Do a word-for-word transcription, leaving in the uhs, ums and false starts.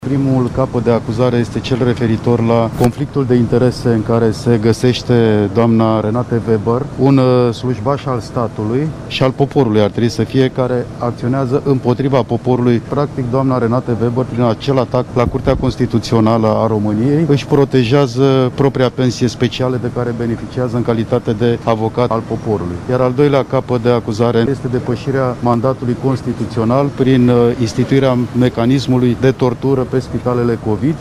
Primul capăt de acuzare este cel referitor la conflictul de interese în care se găsește doamna Renate Weber, un slujbaș al statului și al poporului ar trebui să fie, care acționează împotriva poporului. Practic, doamna Renate Weber, prin acel atac la Curtea Constituțională a României, își protejează propria pensie specială de care beneficiază în calitate de avocat al poporului. Iar al doilea capăt de acuzare este depășirea mandatului constituțional prin instituirea mecanismului de tortură pe spitalele COVID.